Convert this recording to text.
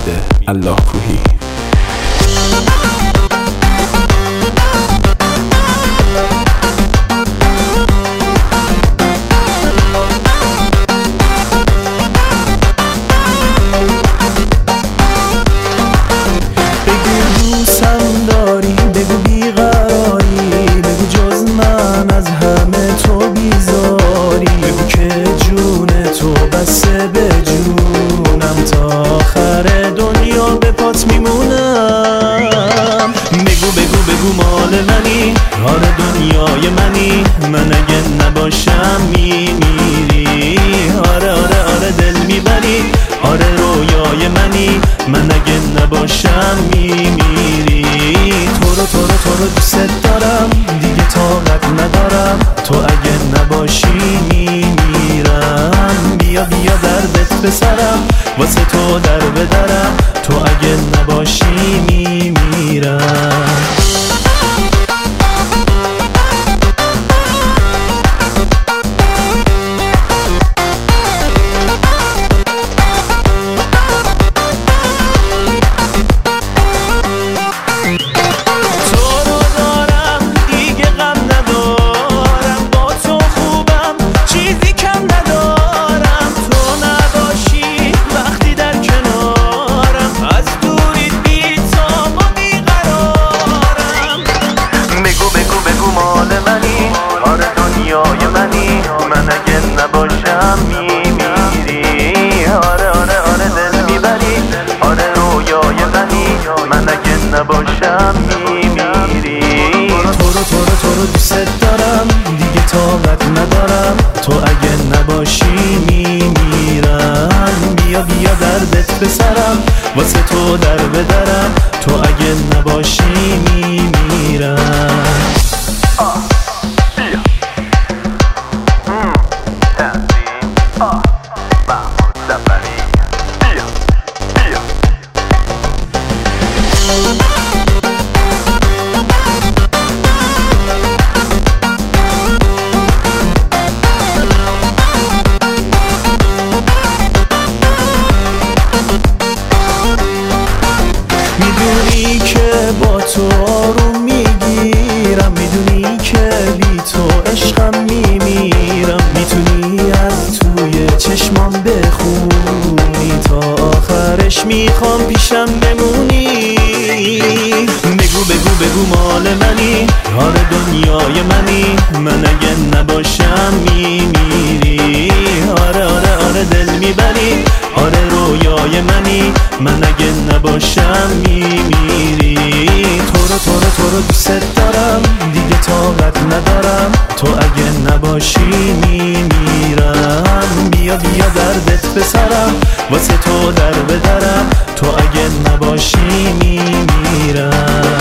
الله کوهی. بگو مال منی، آره دنیای منی، من اگه نباشم میمیری. آره آره آره دل میبری، آره رویای منی، من اگه نباشم میمیری. تو رو دوست دارم، دیگه طاقت ندارم، تو اگه نباشی میمیرم. بیا دردت به سرم، واسه تو در بدرم، تو اگه نباشی میمیرم. من اگه نباشم میمیری. آره آره آره دل میبری، آره رویای منی، من اگه نباشم میمیری. تو رو دوست دارم، دیگه طاقت ندارم، تو اگه نباشی میمیرم. بیا دردت به سرم، واسه تو در بدرم، تو اگه نباشی میمیرم. میدونی که با تو آروم میگیرم، میدونی که بی تو عشقم میمیرم، میتونی از توی چشمام بخونی، تا آخرش میخوام پیشم بمونی. بگو مال منی، آره دنیای منی، من اگه نباشم میمیری. آره آره آره دل میبری، آره رویای منی، من اگه نباشم میمیری. تو رو دوست دارم، دیگه طاقت ندارم، تو اگه نباشی میمیرم. بیا دردت به سرم، واسه تو در بدرم، تو اگه نباشی میمیرم.